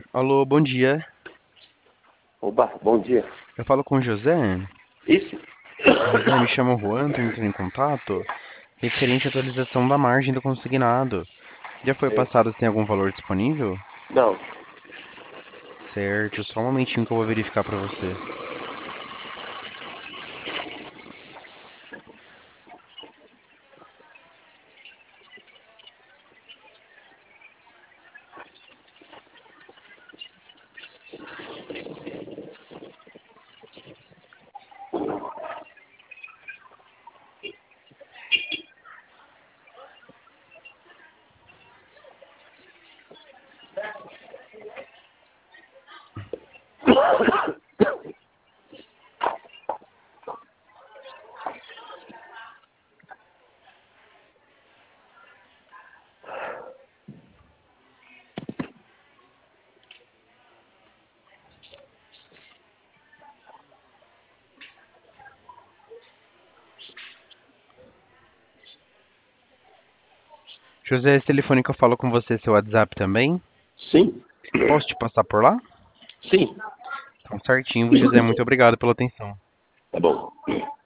Alô, bom dia. Oba, bom dia. Eu falo com o José. Isso? José, me chama Juan, tô entrando em contato referente à atualização da margem do consignado. Já foi Sim. passado se tem algum valor disponível? Não. Certo, só um momentinho que eu vou verificar pra você. José, esse telefone que eu falo com você, seu WhatsApp também? Sim? Posso te passar por lá? Sim. Então, certinho, viu, José? Muito obrigado pela atenção. Tá bom.